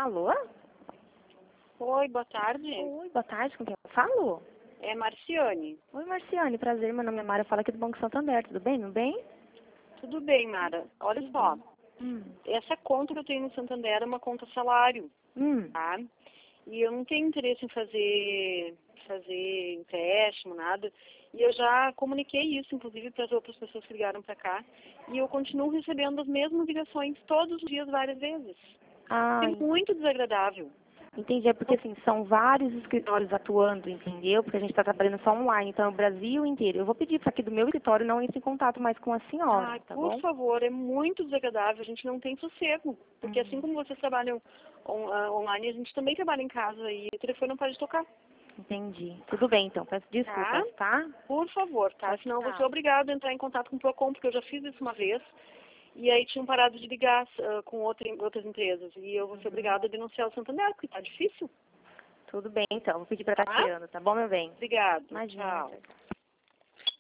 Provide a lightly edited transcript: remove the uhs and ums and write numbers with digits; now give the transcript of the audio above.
Alô? Oi, boa tarde. Oi, boa tarde, com quem eu falo? É Marciane. Oi, Marciane, prazer, meu nome é Mara, fala aqui do Banco Santander, tudo bem, meu bem? Tudo bem, Mara. Olha só, Hum. essa conta que eu tenho no Santander é uma conta salário, Hum. tá? E eu não tenho interesse em fazer empréstimo, nada. E eu já comuniquei isso, inclusive, para as outras pessoas que ligaram para cá. E eu continuo recebendo as mesmas ligações todos os dias, várias vezes. É Ai, muito desagradável. entendi, é porque assim, são vários escritórios atuando, entendeu? Porque a gente está trabalhando só online, então é o Brasil inteiro. Eu vou pedir para que do meu escritório não entre em contato mais com a senhora, Ai, tá por bom? favor, é muito desagradável, a gente não tem sossego. Porque assim como vocês trabalham online, a gente também trabalha em casa e o telefone não pode tocar. Entendi. Tudo bem, então, peço desculpas, tá? Por favor, tá? Tchau, Senão eu vou ser tchau. obrigada a entrar em contato com o Procon, porque eu já fiz isso uma vez. E aí tinham parado de ligar com outras empresas. E eu vou ser obrigada a denunciar o Santander, porque tá difícil. Tudo bem, então, vou pedir para Tá? Tatiana, tá bom, meu bem? Obrigada. Imagina, Tchau. tchau, tchau.